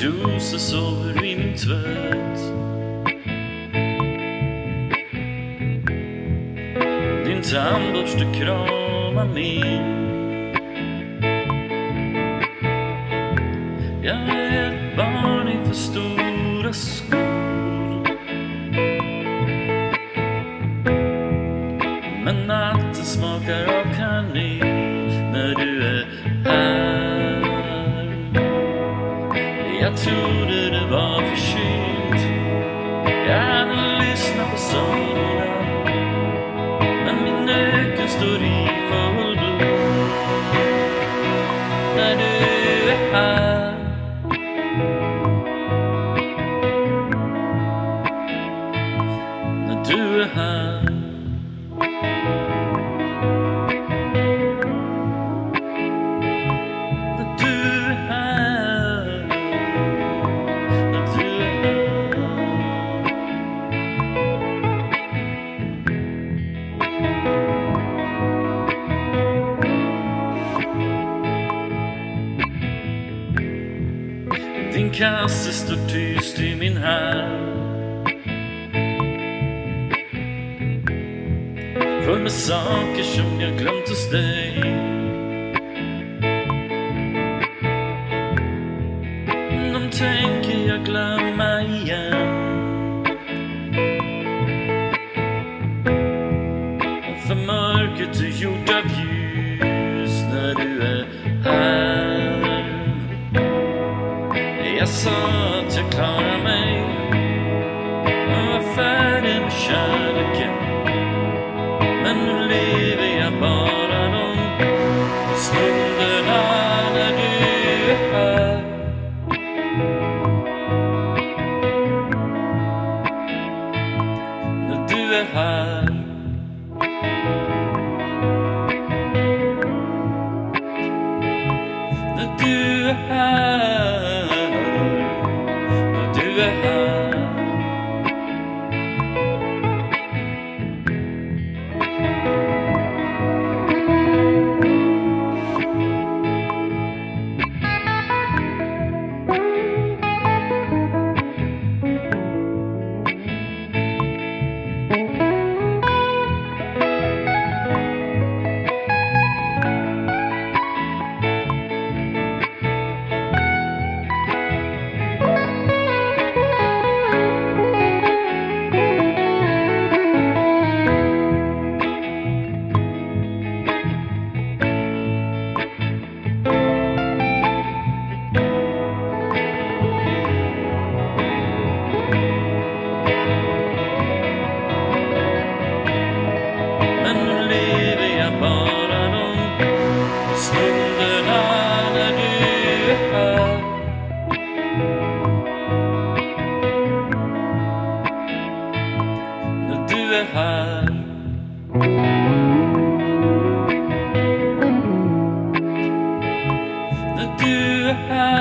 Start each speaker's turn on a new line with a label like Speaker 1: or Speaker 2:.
Speaker 1: trosor sover i min tvätt. Din tandborste kramar min. Jag är ett barn i för stora skor. Men natten smakar av kanel när du är här. Jag trodde det var för sent. Jag hade lyssnat på sångerna, men min öken står i full blom. När du är här, när du är här. Din kasse står tyst i min hand, full med saker som jag glömt hos dig. De tänker jag glömma igen. För mörkret är gjort av ljus när du är här. Jag sa att jag klarar mig, jag var färdig med kärleken. Men nu lever jag bara de stunderna när du är här. När du är här. När du är här. Du är här. Du är här. När du är här.